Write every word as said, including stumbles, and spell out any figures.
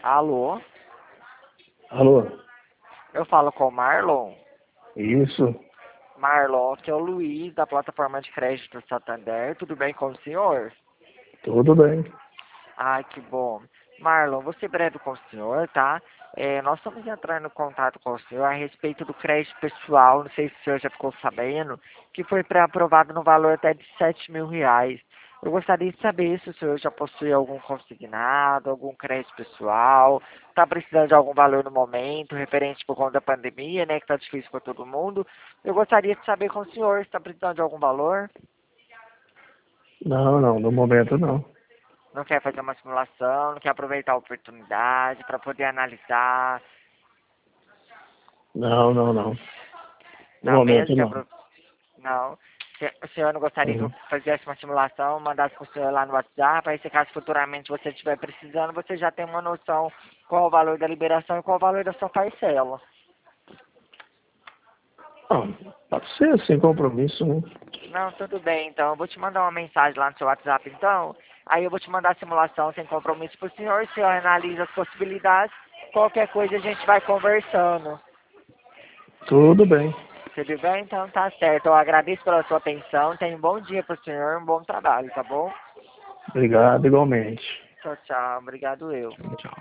Alô? Alô? Eu falo com o Marlon? Isso. Marlon, aqui é o Luiz, da plataforma de crédito Santander. Tudo bem com o senhor? Tudo bem. Ai, que bom. Marlon, vou ser breve com o senhor, tá? É, nós estamos entrando em contato com o senhor a respeito do crédito pessoal, não sei se o senhor já ficou sabendo, que foi pré-aprovado no valor até de sete mil reais. Eu gostaria de saber se o senhor já possui algum consignado, algum crédito pessoal, está precisando de algum valor no momento, referente por conta da pandemia, né, que está difícil para todo mundo. Eu gostaria de saber com o senhor se está precisando de algum valor. Não, não, no momento não. Não quer fazer uma simulação, não quer aproveitar a oportunidade para poder analisar. Não, não, não. No Não mesmo? momento Quer não. apro- Não. Se- O senhor não gostaria que eu Uhum. fizesse uma simulação, mandasse para o senhor lá no WhatsApp, aí se caso futuramente você estiver precisando, você já tem uma noção qual o valor da liberação e qual o valor da sua parcela. Não, pode ser sem compromisso, né? Não, tudo bem, então. Eu vou te mandar uma mensagem lá no seu WhatsApp, então. Aí eu vou te mandar a simulação sem compromisso para o senhor. O senhor analisa as possibilidades. Qualquer coisa a gente vai conversando. Tudo bem. Tudo bem? Então tá certo. Eu agradeço pela sua atenção. Tenha um bom dia para o senhor, um bom trabalho, tá bom? Obrigado igualmente. Tchau, tchau. Obrigado eu. Tchau, tchau.